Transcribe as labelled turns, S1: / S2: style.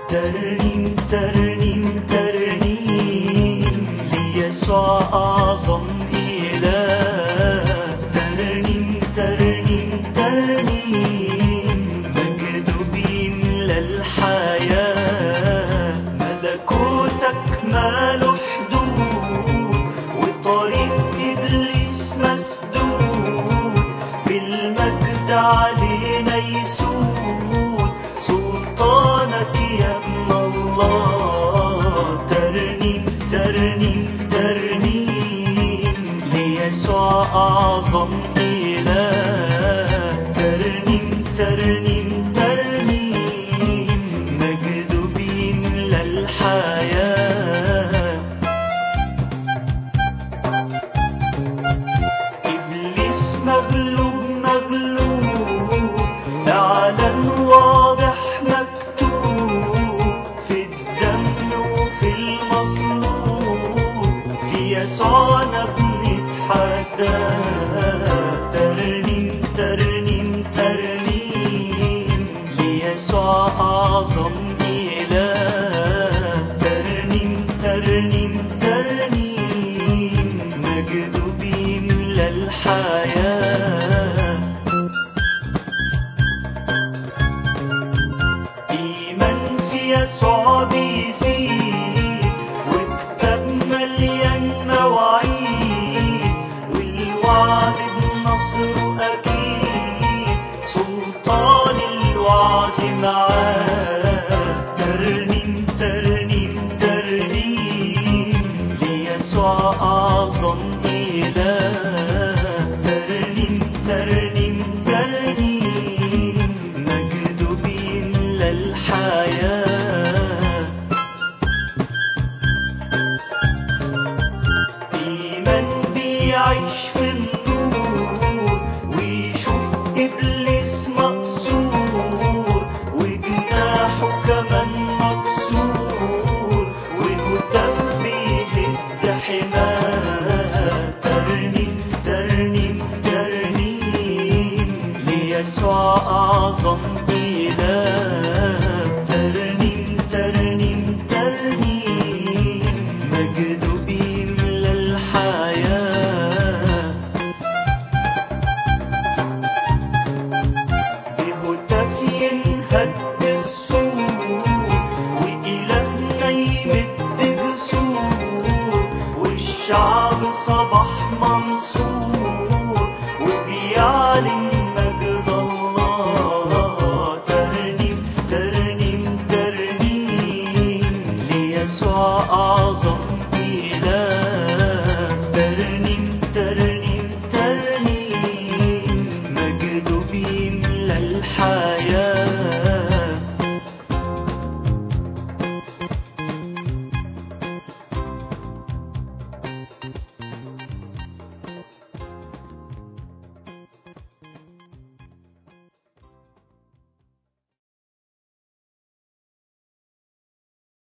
S1: ترنيم ترنيم ترنيم ليسوع أعظم إله. ترنيم ترنيم ترنيم مجده بيملى الحياة. ملكوتك ماله حدود وطريق إبليس مسدود، بالمجد علينا يسود سلطانك يا ابن الله. ترنيم ترنيم ترنيم ليسوع أعظم إله. ترنيم ترنيم ترنيم مجده بيملى الحياة. إبليس مغلوب مغلوب، العلن واضح مكتوب في الدم وفي المصلوب، في يسوعنا بنتحدى. ترنيم ترنيم ترنيم ليسوع أعظم إله. ترنيم ترنيم ترنيم مجده بيملى الحياة. إيمان في يسوع بيزيد، وكتاب مليان مواعيد، والوعد بنصره أكيد، سلطان الوعد معاه. ترنيم ترنيم ترنيم ليسوع أعظم إله. ترنيم ترنيم ترنيم مجده بيملى الحياة. إيمان بيعيش في النور ويشوف إبليس مقصور، وجناحه كمان مكسور، وهتف بيهد حماه. ترنيم ترنيم ترنيم ليسوع أعظم إله. ترنيم ترنيم ترنيم مجده بيملى الحياة. بهتاف ينهد السور، وإلهنا يمد جسور، والشعب صبح منصور وبيعلن مجد الله. ترنيم ترنيم ترنيم ليسوع أعظم إله. ترنيم ترنيم